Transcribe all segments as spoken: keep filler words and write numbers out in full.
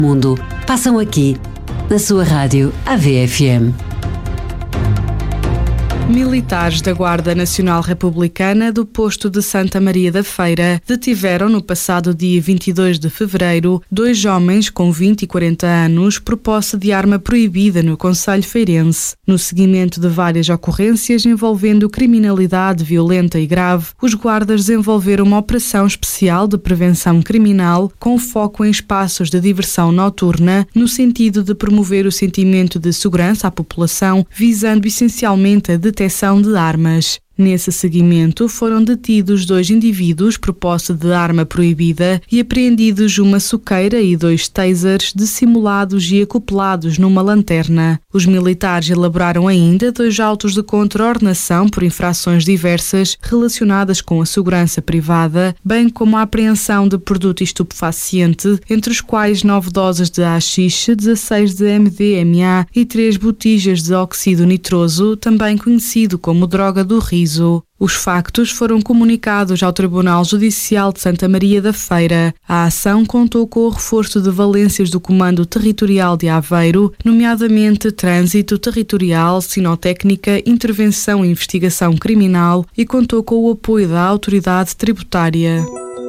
mundo passam aqui, na sua rádio A V F M. Militares da Guarda Nacional Republicana do posto de Santa Maria da Feira detiveram no passado dia vinte e dois de fevereiro dois homens com vinte e quarenta anos por posse de arma proibida no concelho feirense. No seguimento de várias ocorrências envolvendo criminalidade violenta e grave, os guardas desenvolveram uma operação especial de prevenção criminal com foco em espaços de diversão noturna no sentido de promover o sentimento de segurança à população, visando essencialmente a detecção de armas. Nesse seguimento, foram detidos dois indivíduos por posse de arma proibida e apreendidos uma soqueira e dois tasers dissimulados e acoplados numa lanterna. Os militares elaboraram ainda dois autos de contraordenação por infrações diversas relacionadas com a segurança privada, bem como a apreensão de produto estupefaciente, entre os quais nove doses de haxixe, dezasseis de M D M A e três botijas de óxido nitroso, também conhecido como droga do riso. Os factos foram comunicados ao Tribunal Judicial de Santa Maria da Feira. A ação contou com o reforço de valências do Comando Territorial de Aveiro, nomeadamente Trânsito Territorial, Sinotécnica, Intervenção e Investigação Criminal, e contou com o apoio da Autoridade Tributária.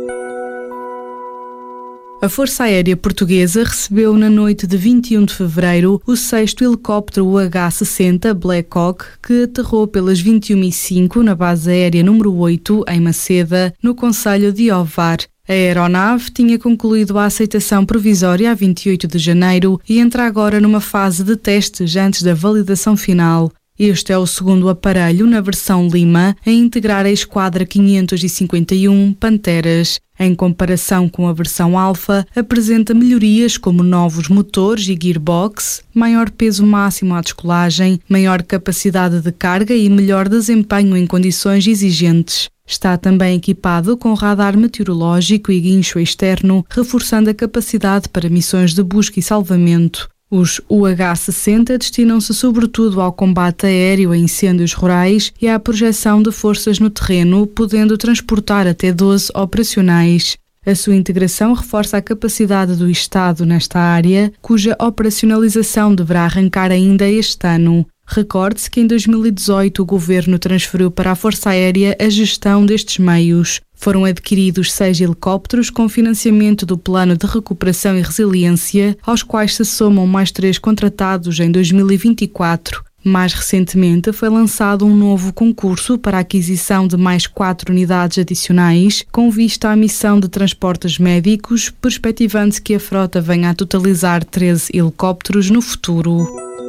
A Força Aérea Portuguesa recebeu na noite de vinte e um de fevereiro o sexto helicóptero U H sessenta Black Hawk, que aterrou pelas vinte e uma e cinco na base aérea número oito, em Maceda, no concelho de Ovar. A aeronave tinha concluído a aceitação provisória a vinte e oito de janeiro e entra agora numa fase de testes antes da validação final. Este é o segundo aparelho na versão Lima a integrar a Esquadra quinhentos e cinquenta e um Panteras. Em comparação com a versão Alfa, apresenta melhorias como novos motores e gearbox, maior peso máximo à descolagem, maior capacidade de carga e melhor desempenho em condições exigentes. Está também equipado com radar meteorológico e guincho externo, reforçando a capacidade para missões de busca e salvamento. Os U H sessenta destinam-se sobretudo ao combate aéreo a incêndios rurais e à projeção de forças no terreno, podendo transportar até doze operacionais. A sua integração reforça a capacidade do Estado nesta área, cuja operacionalização deverá arrancar ainda este ano. Recorde-se que em dois mil e dezoito o Governo transferiu para a Força Aérea a gestão destes meios. Foram adquiridos seis helicópteros com financiamento do Plano de Recuperação e Resiliência, aos quais se somam mais três contratados em dois mil e vinte e quatro. Mais recentemente foi lançado um novo concurso para a aquisição de mais quatro unidades adicionais, com vista à missão de transportes médicos, perspectivando-se que a frota venha a totalizar treze helicópteros no futuro.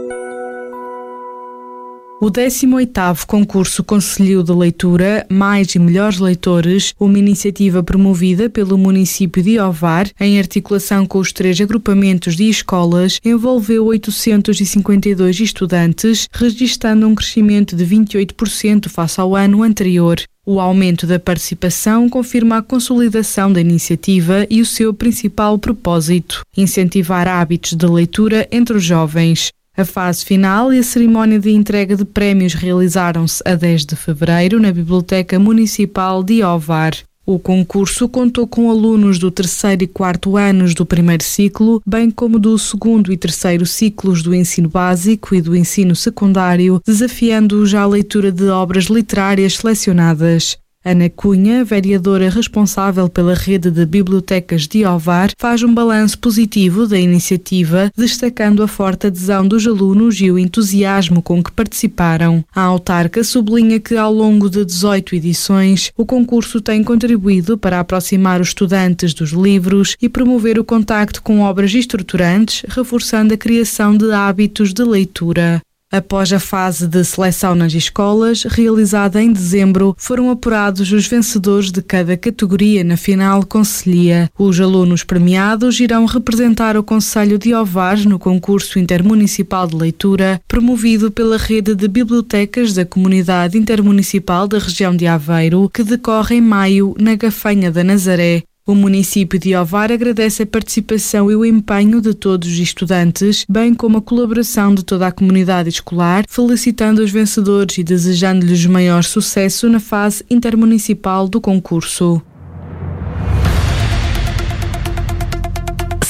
O décimo oitavo Concurso Conselhio de Leitura Mais e Melhores Leitores, uma iniciativa promovida pelo município de Ovar, em articulação com os três agrupamentos de escolas, envolveu oitocentos e cinquenta e dois estudantes, registrando um crescimento de vinte e oito por cento face ao ano anterior. O aumento da participação confirma a consolidação da iniciativa e o seu principal propósito: incentivar hábitos de leitura entre os jovens. A fase final e a cerimónia de entrega de prémios realizaram-se a dez de fevereiro na Biblioteca Municipal de Ovar. O concurso contou com alunos do terceiro e quarto anos do primeiro ciclo, bem como do segundo e terceiro ciclos do ensino básico e do ensino secundário, desafiando-os à leitura de obras literárias selecionadas. Ana Cunha, vereadora responsável pela rede de bibliotecas de Ovar, faz um balanço positivo da iniciativa, destacando a forte adesão dos alunos e o entusiasmo com que participaram. A autarca sublinha que, ao longo de dezoito edições, o concurso tem contribuído para aproximar os estudantes dos livros e promover o contacto com obras estruturantes, reforçando a criação de hábitos de leitura. Após a fase de seleção nas escolas, realizada em dezembro, foram apurados os vencedores de cada categoria na final concelhia. Os alunos premiados irão representar o concelho de Ovar no concurso intermunicipal de leitura, promovido pela rede de bibliotecas da Comunidade Intermunicipal da região de Aveiro, que decorre em maio na Gafanha da Nazaré. O município de Ovar agradece a participação e o empenho de todos os estudantes, bem como a colaboração de toda a comunidade escolar, felicitando os vencedores e desejando-lhes maior sucesso na fase intermunicipal do concurso.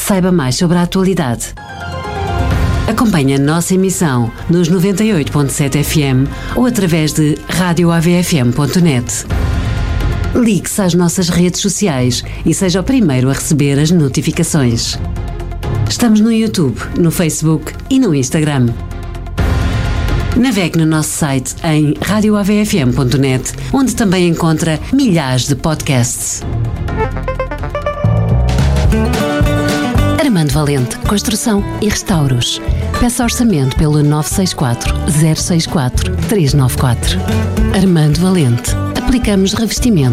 saiba mais sobre a atualidade. Acompanhe a nossa emissão nos noventa e oito ponto sete F M ou através de rádio A V F M ponto net. Ligue-se às nossas redes sociais e seja o primeiro a receber as notificações. Estamos no YouTube, no Facebook e no Instagram. Navegue no nosso site em rádio A V F M ponto net, onde também encontra milhares de podcasts. Armando Valente, Construção e Restauros. Peça orçamento pelo nove seis quatro, zero seis quatro, três nove quatro. Armando Valente. Aplicamos revestimento